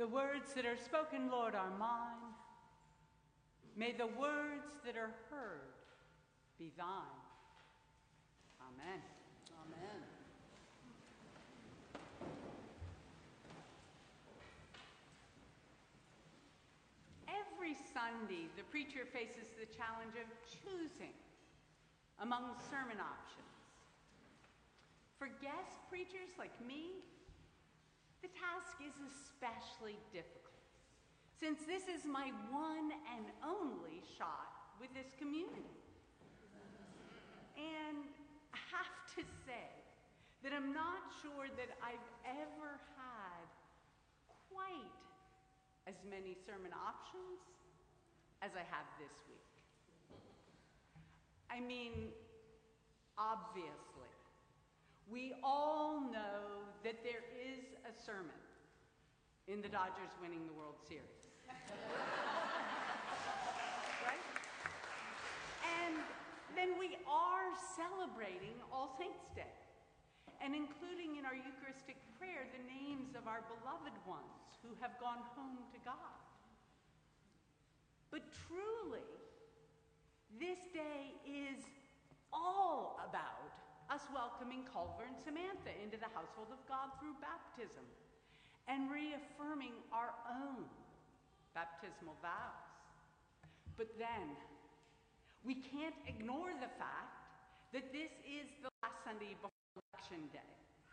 The words that are spoken, Lord, are mine. May the words that are heard be thine. Amen. Amen. Every Sunday, the preacher faces the challenge of choosing among sermon options. For guest preachers like me, the task is especially difficult, since this is my one and only shot with this community. And I have to say that I'm not sure that I've ever had quite as many sermon options as I have this week. I mean, obviously, we all know that there is a sermon in the Dodgers winning the World Series. Right? And then we are celebrating All Saints' Day and including in our Eucharistic prayer the names of our beloved ones who have gone home to God. But truly, this day is all about us welcoming Culver and Samantha into the household of God through baptism and reaffirming our own baptismal vows. But then, we can't ignore the fact that this is the last Sunday before Election Day.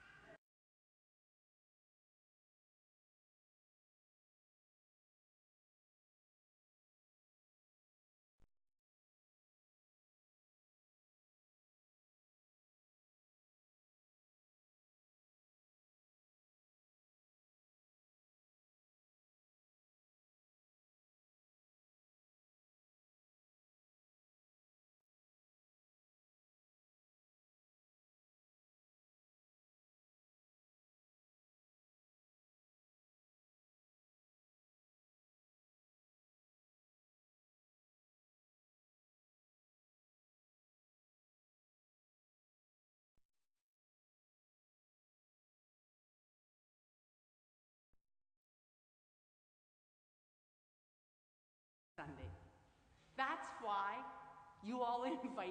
Sunday. That's why you all invite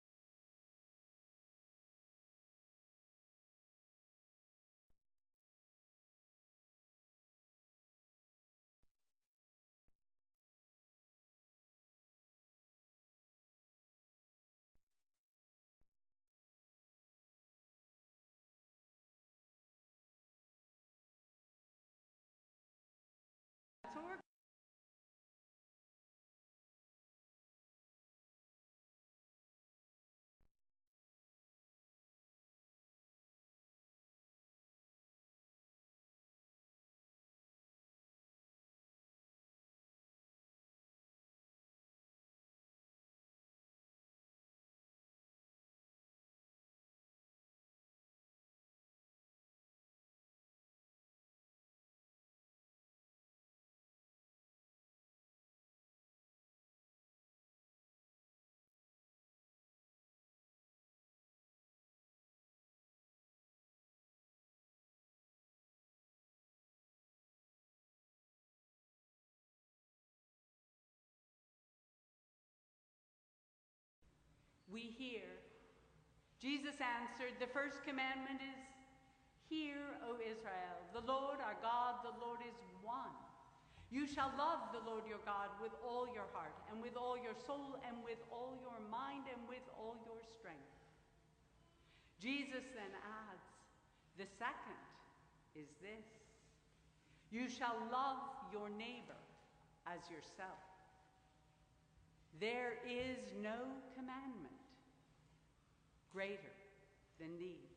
we hear. Jesus answered, the first commandment is, Hear, O Israel, the Lord our God, the Lord is one. You shall love the Lord your God with all your heart, and with all your soul, and with all your mind, and with all your strength. Jesus then adds, the second is this, you shall love your neighbor as yourself. There is no commandment greater than these.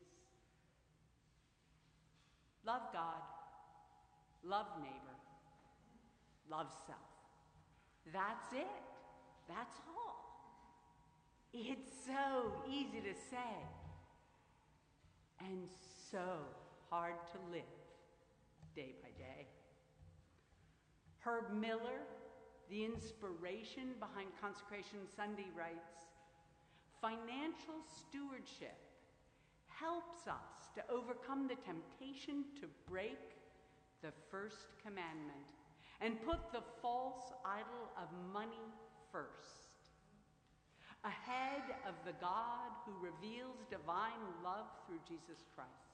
Love God, love neighbor, love self. That's it. That's all. It's so easy to say and so hard to live day by day. Herb Miller, the inspiration behind Consecration Sunday, writes, financial stewardship helps us to overcome the temptation to break the first commandment, and put the false idol of money first, ahead of the God who reveals divine love through Jesus Christ.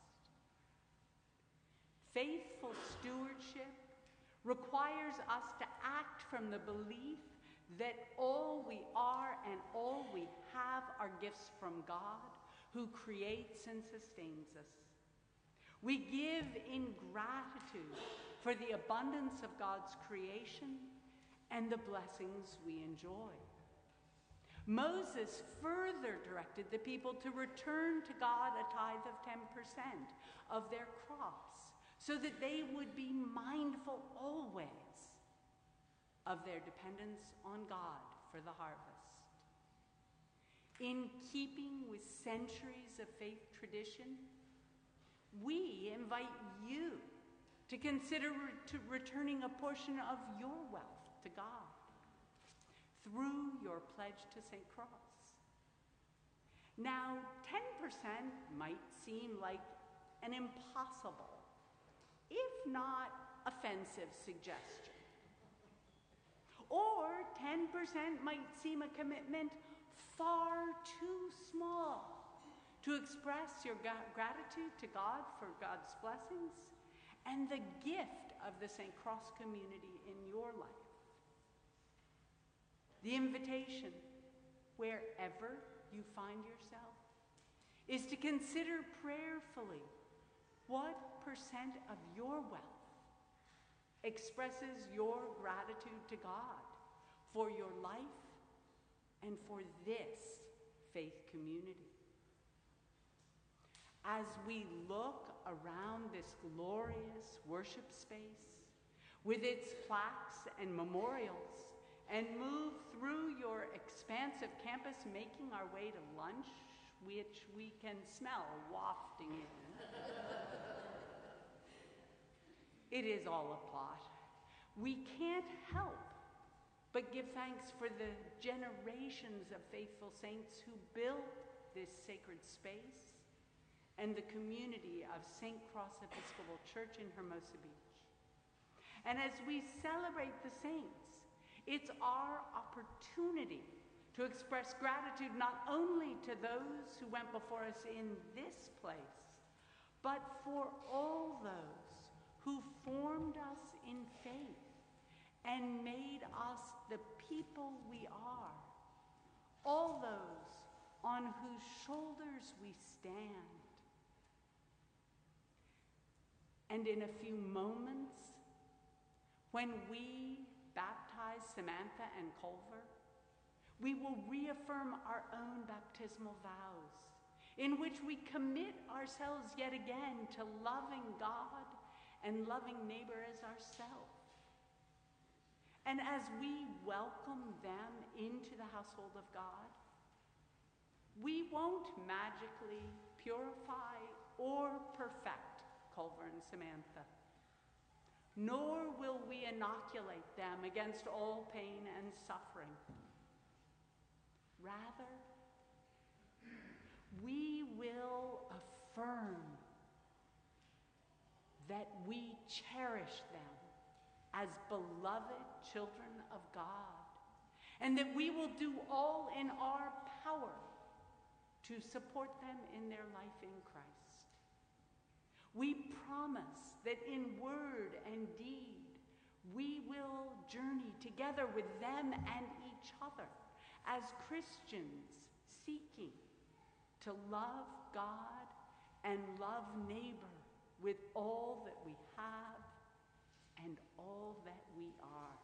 Faithful stewardship requires us to act from the belief that all we are and all we have are gifts from God, who creates and sustains us. We give in gratitude for the abundance of God's creation and the blessings we enjoy. Moses further directed the people to return to God a tithe of 10% of their crops, so that they would be mindful always of their dependence on God for the harvest. In keeping with centuries of faith tradition, we invite you to consider returning a portion of your wealth to God through your pledge to St. Cross. Now, 10% might seem like an impossible, if not offensive, suggestion. Or 10% might seem a commitment far too small to express your gratitude to God for God's blessings and the gift of the St. Cross community in your life. The invitation, wherever you find yourself, is to consider prayerfully what percent of your wealth expresses your gratitude to God for your life and for this faith community. As we look around this glorious worship space with its plaques and memorials and move through your expansive campus, making our way to lunch, which we can smell wafting in. It is all a plot. We can't help but give thanks for the generations of faithful saints who built this sacred space and the community of St. Cross Episcopal Church in Hermosa Beach. And as we celebrate the saints, it's our opportunity to express gratitude not only to those who went before us in this place, but for all those who formed us in faith and made us the people we are, all those on whose shoulders we stand. And in a few moments, when we baptize Samantha and Culver, we will reaffirm our own baptismal vows, in which we commit ourselves yet again to loving God and loving neighbor as ourselves. And as we welcome them into the household of God, we won't magically purify or perfect Culver and Samantha, nor will we inoculate them against all pain and suffering. Rather, we will affirm that we cherish them as beloved children of God, and that we will do all in our power to support them in their life in Christ. We promise that in word and deed, we will journey together with them and each other as Christians seeking to love God and love neighbor with all that we have and all that we are.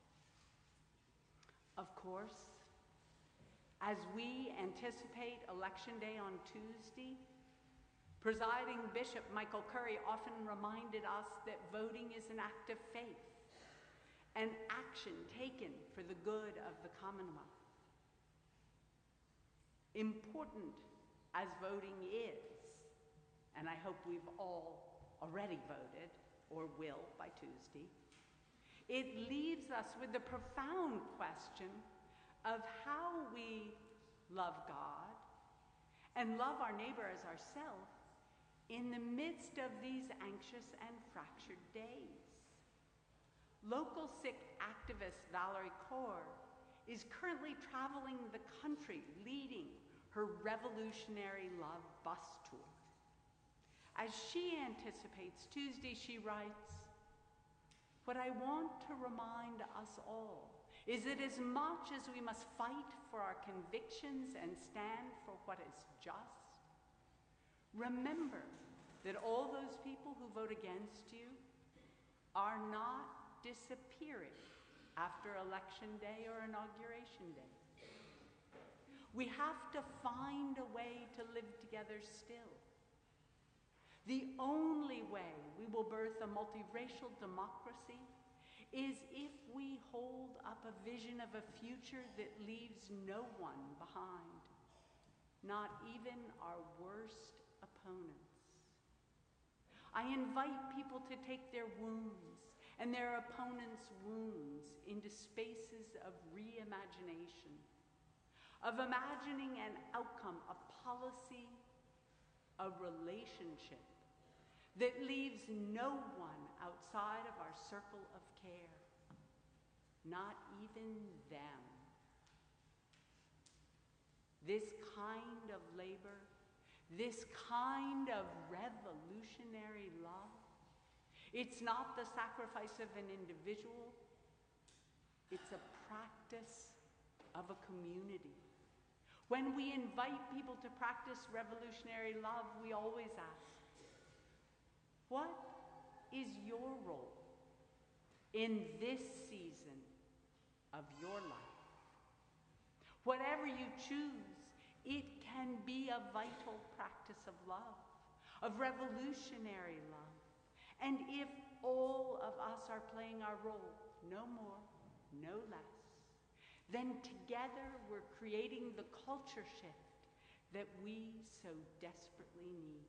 Of course, as we anticipate Election Day on Tuesday, Presiding Bishop Michael Curry often reminded us that voting is an act of faith, an action taken for the good of the Commonwealth. Important as voting is, and I hope we've all already voted, or will by Tuesday, it leaves us with the profound question of how we love God and love our neighbor as ourselves in the midst of these anxious and fractured days. Local Sikh activist Valerie Kaur is currently traveling the country leading her Revolutionary Love bus tour. As she anticipates Tuesday, she writes, "What I want to remind us all is that as much as we must fight for our convictions and stand for what is just, remember that all those people who vote against you are not disappearing after Election Day or Inauguration Day. We have to find a way to live together still. The only way we will birth a multiracial democracy is if we hold up a vision of a future that leaves no one behind, not even our worst opponents. I invite people to take their wounds and their opponents' wounds into spaces of reimagination, of imagining an outcome, a policy, a relationship that leaves no one outside of our circle of care, not even them. This kind of labor, this kind of revolutionary love, it's not the sacrifice of an individual, it's a practice of a community. When we invite people to practice revolutionary love, we always ask, what is your role in this season of your life? Whatever you choose, it can be a vital practice of love, of revolutionary love. And if all of us are playing our role, no more, no less, then together we're creating the culture shift that we so desperately need.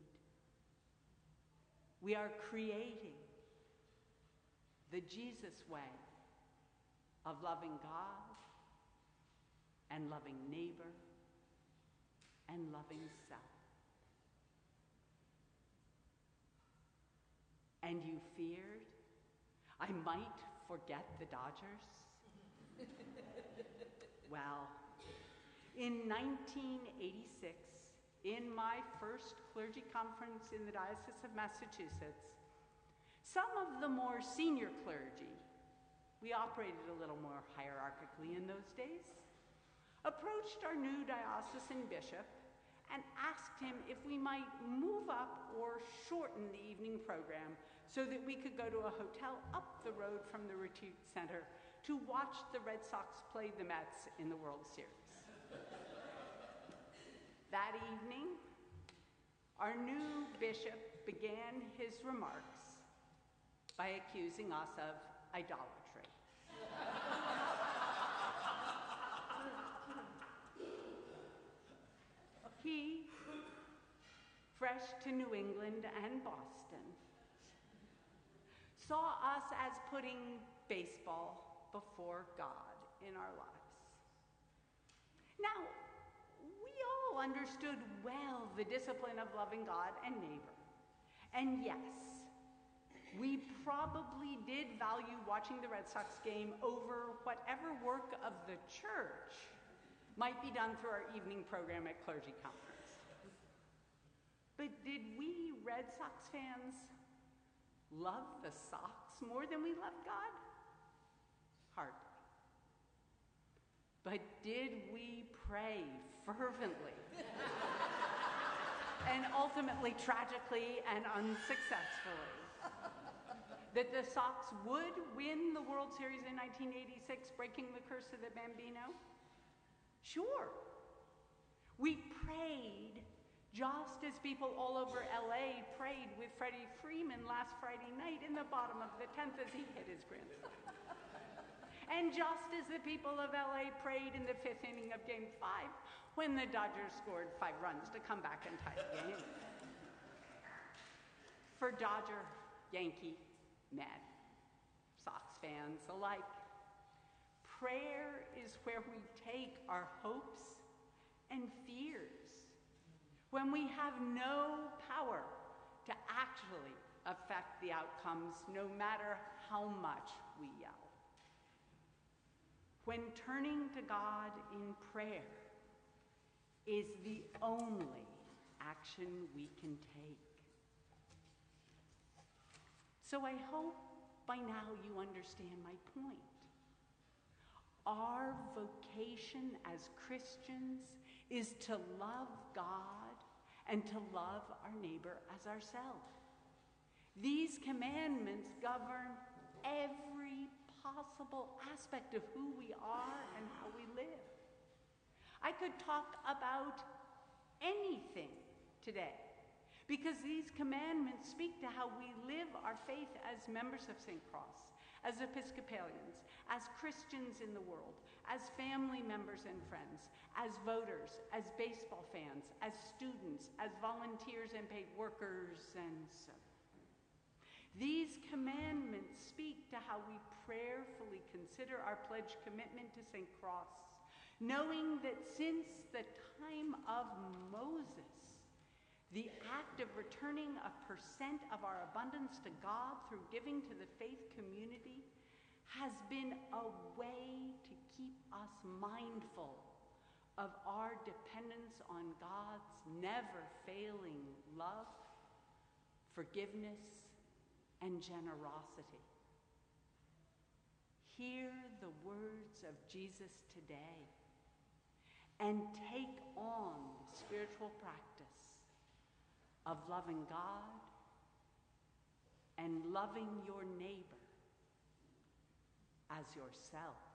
We are creating the Jesus way of loving God and loving neighbor and loving self. And you feared I might forget the Dodgers? Well, in 1986, in my first clergy conference in the Diocese of Massachusetts, some of the more senior clergy, we operated a little more hierarchically in those days, approached our new diocesan bishop and asked him if we might move up or shorten the evening program so that we could go to a hotel up the road from the retreat center to watch the Red Sox play the Mets in the World Series. That evening, our new bishop began his remarks by accusing us of idolatry. He, fresh to New England and Boston, saw us as putting baseball before God in our lives. Now, we all understood well the discipline of loving God and neighbor. And yes, we probably did value watching the Red Sox game over whatever work of the church might be done through our evening program at clergy conference. But did we Red Sox fans love the Sox more than we loved God? Hardly. But did we pray fervently and ultimately, tragically and unsuccessfully, that the Sox would win the World Series in 1986, breaking the curse of the Bambino? Sure. We prayed just as people all over LA prayed with Freddie Freeman last Friday night in the bottom of the 10th as he hit his grandson. And just as the people of LA prayed in the 5th inning of Game 5 when the Dodgers scored 5 runs to come back and tie the game. For Dodger, Yankee, Met, Sox fans alike, prayer is where we take our hopes and fears when we have no power to actually affect the outcomes, no matter how much we yell. When turning to God in prayer is the only action we can take. So I hope by now you understand my point. Our vocation as Christians is to love God and to love our neighbor as ourselves. These commandments govern every possible aspect of who we are and how we live. I could talk about anything today because these commandments speak to how we live our faith as members of St. Cross, as Episcopalians, as Christians in the world, as family members and friends, as voters, as baseball fans, as students, as volunteers and paid workers, and so on. These commandments speak to how we prayerfully consider our pledged commitment to St. Cross, knowing that since the time of Moses, the act of returning 1% of our abundance to God through giving to the faith community has been a way to keep us mindful of our dependence on God's never-failing love, forgiveness, and generosity. Hear the words of Jesus today and take on the spiritual practice of loving God and loving your neighbor as yourself.